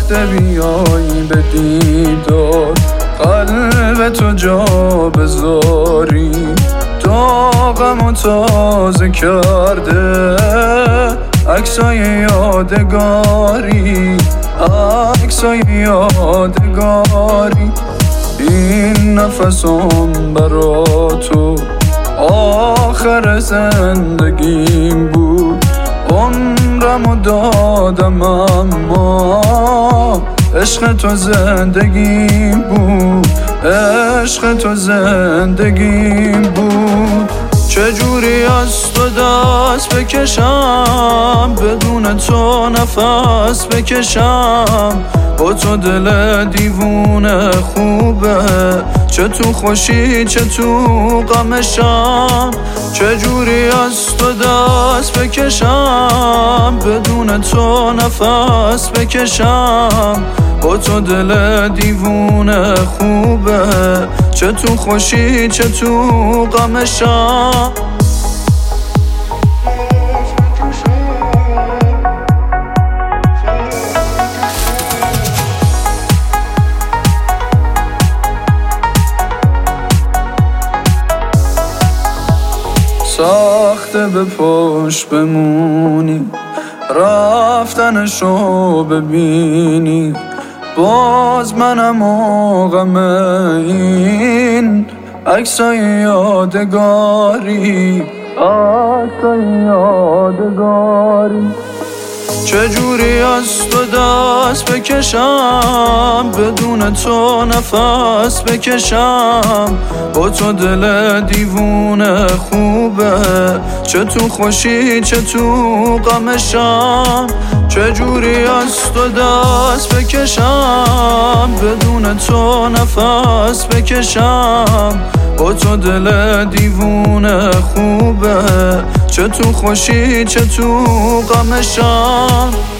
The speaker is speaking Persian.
گفته بیایی به دیدار، قلب تو جا بذاری، داغمو تازه کرده عکسای یادگاری، عکسای یادگاری. این نفسم برا تو آخر زندگیم بود، عمرمو دادم اما عشق تو زندگیم بود، عشق تو زندگیم بود. چجوری از تو دست بکشم، بدون تو نفس بکشم، با تو دل دیوونه خوبه، چه تو خوشی چه تو غمشم. چجوری از تو دست بکشم، بدون تو نفس بکشم، با تو دل دیوونه خوبه، چه تو خوشی چه تو غمشم. سخته به پشت بمونی، رفتنشو ببینی، باز منم و غم این عکسای یادگاری، عکسای یادگاری. چجوری از تو دست بکشم، بدون تو نفس بکشم، با تو دل دیوونه خوبه، چه تو خوشی چه تو غمشم. چجوری از تو دست بکشم، بدون تو نفس بکشم، با تو دل دیوونه خوبه، چه تو خوشی چه تو غمشم.